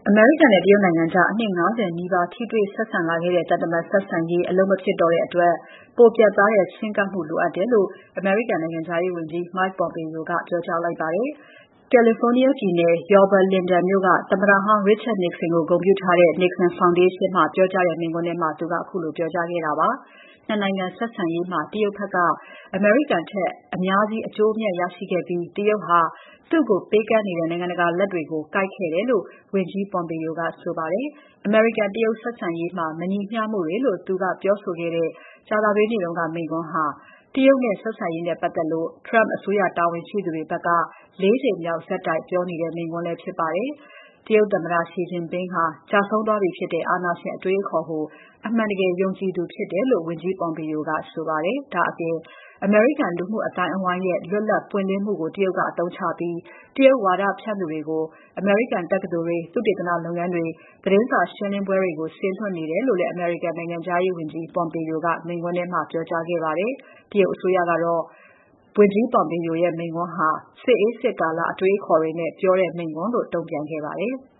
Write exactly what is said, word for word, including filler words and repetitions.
အမေရိကန်နဲ့တရုတ်နိုင်ငံကြားအနှစ် ၅၀ နီးပါးထိတွေ့ဆက်ဆံလာခဲ့တဲ့ သံတမန်ဆက်ဆံရေး အလုပ်မဖြစ်တော့တဲ့အတွက် ပိုပြတ်သားတဲ့ချဉ်းကပ်မှုလိုအပ်တယ်လို့ အမေရိကန်နိုင်ငံခြားရေးဝန်ကြီး Mike Pompeo ကပြောကြားလိုက်ပါတယ်။ California ပြည်နယ် Yorba Linda မြို့က သမ္မတဟောင်း Richard Nixon ကိုဂုဏ်ပြုထားတဲ့ Nixon Foundation မှာပြောကြားတဲ့မိန့်ခွန်းထဲမှာ သူကခုလိုပြောကြားခဲ့တာပါ။ ၂ နိုင်ငံဆက်ဆံရေးမှာ တရုတ်ဘက်က အမေရိကန်ထက်အများကြီးအကျိုးအမြတ်ရရှိခဲ့ပြီး တရုတ်ဟာ သူ့ကိုပေးကမ်းနေတဲ့ နိုင်ငံတကာလက်တွေကို ကိုက်ခဲ့တယ်လို့ ဝန်ကြီး Pompeo ကဆိုပါတယ်။ အမေရိကန်-တရုတ်ဆက်ဆံရေးမှာ မညီမျှမှုတွေလို့ သူကပြောဆိုခဲ့တဲ့ ကြာသပတေးနေ့က မိန့်ခွန်းဟာ တရုတ်နဲ့ဆက်ဆံရေးနဲ့ပတ်သက်လို့ Trump အစိုးရတာဝန်ရှိသူတွေဘက်က ၄ ကြိမ်မြောက်ဆက်တိုက်ပြောနေတဲ့ မိန့်ခွန်းလည်းဖြစ်ပါတယ်။ တရုတ်သမ္မတ Xi Jinping ဟာ ကျဆုံးသွားပြီဖြစ်တဲ့ အာဏာရှင်အတွေးအခေါ်ကို အမှန်တကယ်ယုံကြည်သူဖြစ်တယ်လို့ ဝန်ကြီး Pompeo ကဆိုပါတယ်။ ဒါ့အပြင် အမေရိကန်လူမှုအသိုင်းအဝိုင်းရဲ့ လွတ်လပ်ပွင့်လင်းမှုကို တရုတ်ကအသုံးချပြီး တရုတ်ဝါဒဖြန့်သူတွေကို အမေရိကန်တက္ကသိုလ်တွေ၊ သုတေသနလုပ်ငန်းတွေ၊ သတင်းစာရှင်းပွဲတွေကို စေလွှတ်နေတယ်လို့လည်း အမေရိကန်နိုင်ငံခြားရေးဝန်ကြီး Pompeo ကမိန့်ခွန်းထဲမှာ ပြောကြားခဲ့ပါတယ်။ တရုတ်အစိုးရကတော့ ဝန်ကြီး Pompeo ရဲ့မိန့်ခွန်းဟာ စစ်အေးစစ်ကာလအတွေးအခေါ်တွေနဲ့ပြောတဲ့မိန့်ခွန်းလို့ တုံ့ပြန်ခဲ့ပါတယ်။